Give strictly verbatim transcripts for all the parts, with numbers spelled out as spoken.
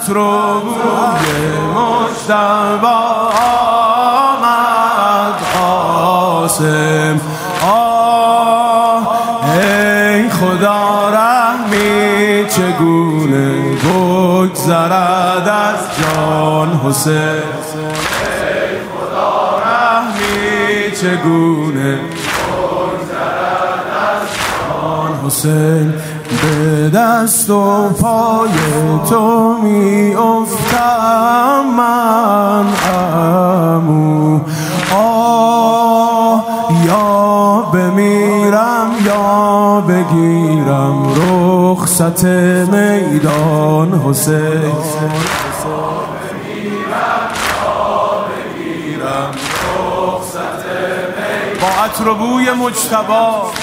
عطر بوی مجتبی آمد قاسم. آه ای خدا رحمی چگونه بگذرد از جان حسین. ای خدا رحمی چگونه بگذرد از جان حسین. به دست و پای تو می افتم من عمو. آه یا بمیرم یا بگیرم رخصت میدان حسین. با عطر و بوی مجتبی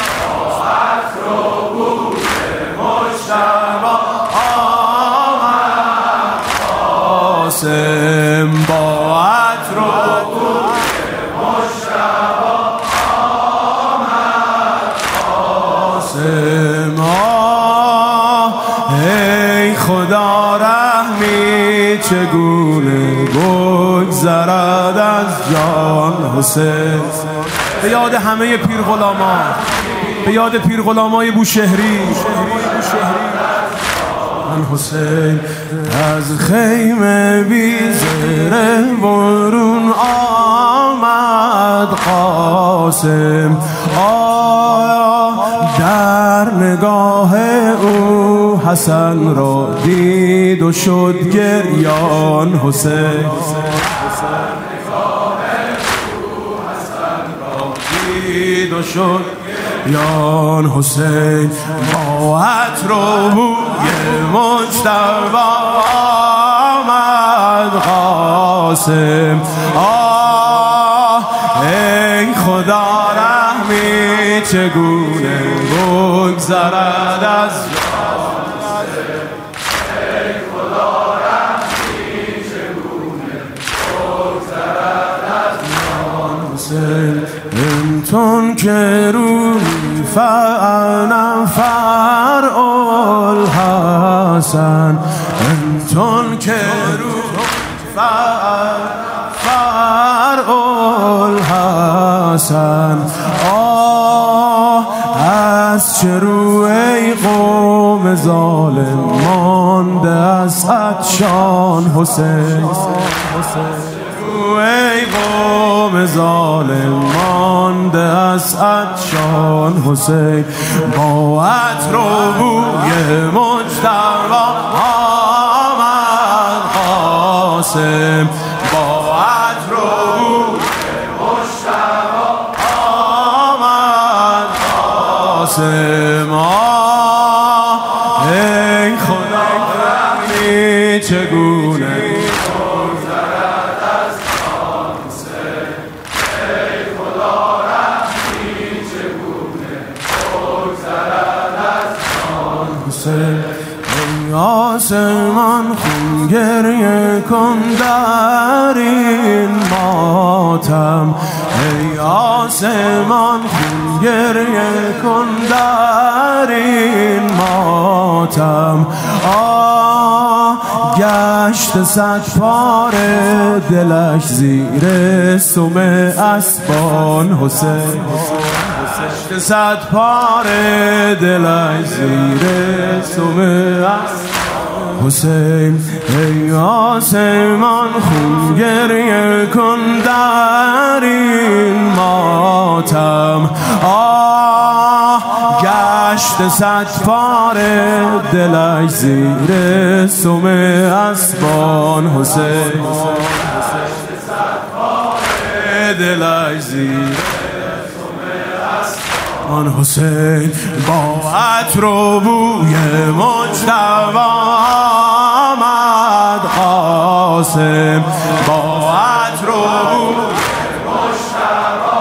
آمد قاسم. با عطر و بوی مجتبی آمد قاسم. آه ای خدا رحمی چگونه بگذرد از جان حسین. به یاد همه پیر غلامان، به یاد پیر غلامای بوشهری من حسین. از خیمه بی زره برون آمد قاسم. آه در نگاه او حسن را دید و شد گریان حسین. و شد یان حسین. با عطر و بوی مجتبی آمد قاسم. آه ای خدا رحمی چگونه بگذرد از جان حسین. ای خدا رحمی چگونه بگذرد از جان حسین. انتون که روی فانا فرع الحسن. انتون که روی فرع الحسن. آه از چه رو ای قوم ظالم مانده از عطشان حسین. ای قوم ظالم مانده از عطشان حسین. با عطر و بوی مجتبی آمد قاسم. با عطر و بوی مجتبی آمد قاسم. آه ای خدا رحمی چگونه ای آسمان خون گریه کن در این ماتم. ای آسمان خون گریه کن در این ماتم. آه گشت صد پاره دلش زیر سم اسبان حسین. گشت صد پاره دلش زیر سم اسبان حسین. ای آسمان خون گریه کن در این ماتم. آه گشت صد پاره دلش زیر سم اسبان حسین. گشت صد پاره دلش زیر آن حسین. با عطر و بوی مجتبی آمد قاسم. با عطر و بوی مجتبی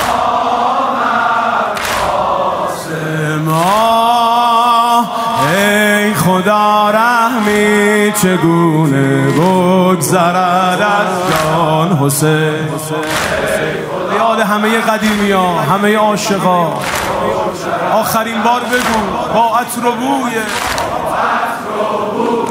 آمد قاسم. آه ای خدا رحمی چگونه بگذرد از جان حسین. یاد همه قدیمی ها، همه عاشقا آخرین بار بگو با عطر و بوی